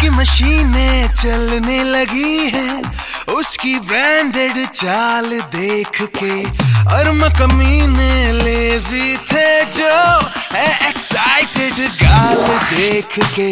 की मशीनें चलने लगी हैं उसकी ब्रांडेड चाल देख के, और कमीने लेजी थे जो है एक्साइटेड गाल देख के।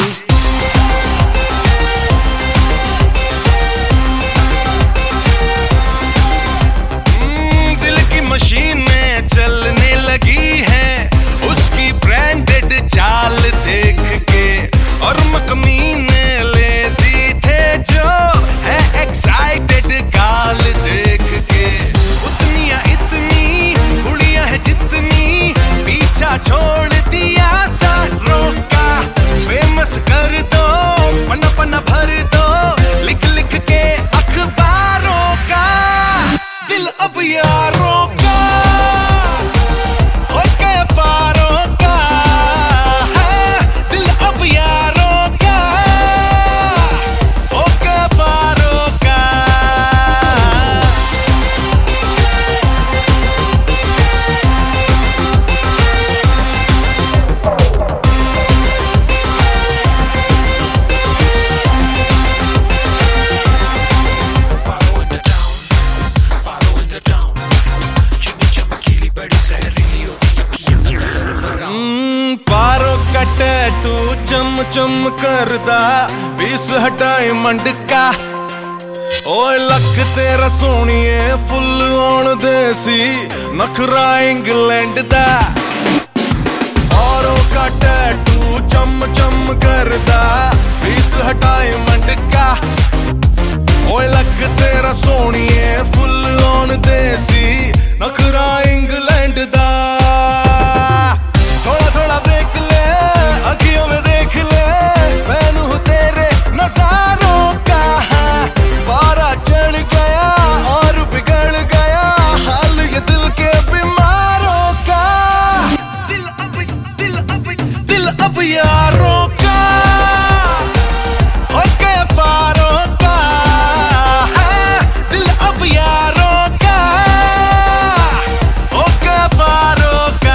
दिल की मशीनें चलने लगी हैं उसकी ब्रांडेड चाल देख के, और कमीने लेजी थे जो है एक्साइटेड गाल देख के। उतनिया इतनी गुड़िया है जितनी पीछा छोड़ दिया सारों का, फेमस कर दो पन्ना पन्ना भर दो लिख लिख के अखबारों का। दिल अब यारों का हो गया पारों का, दिल अब यारों का हो गया पारों का। पारो का टैटू चम चम करदा 20 हटाए मंड का, ओए लक तेरा सोनिए फुल ऑन देसी नखरा इंग्लैंड दा। पारो का टैटू चम चम करदा 20 हटाए मंड का, ओए लक तेरा सोनिए फुल ऑन देसी नखरा इंग्लैंड दा। थोड़ा थोड़ा देख ले अखियों में देख ले फैन हूँ तेरे नजारों का, पारा चढ़ गया और बिगड़ गया हाल ये दिल के बीमारों का। दिल अब यारों का हो गया पारों का, दिल अब यारों का हो गया पारों का।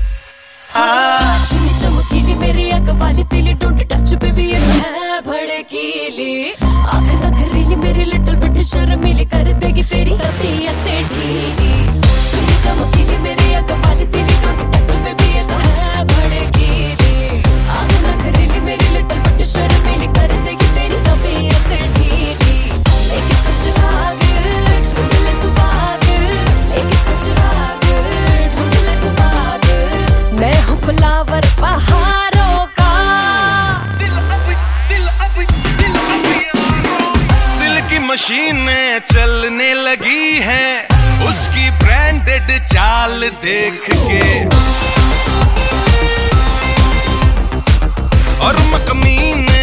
चमकीली मेरी अग वाली तेली डोंट टच बेबी ये है भड़कीली, आँख नखरीली मेरी लिटिल बिट शर्मीली कर देगी तेरी तबीयत ढीली। चमकीली मेरी अग वाली तेली डोंट टच बेबी ये है भड़कीली, आँख नखरीली मेरी लिटिल बिट शर्मीली कर देगी तेरी तबीयत ढीली। एक सचराग ढूंढ ले तू बाग, एक सचराग ढूंढ ले तू बाग, मैं हूँ फ्लावर पहाड़ों का। दिल की मशीनें चलने लगी हैं उसकी ब्रांडेड चाल देख के, और कमीने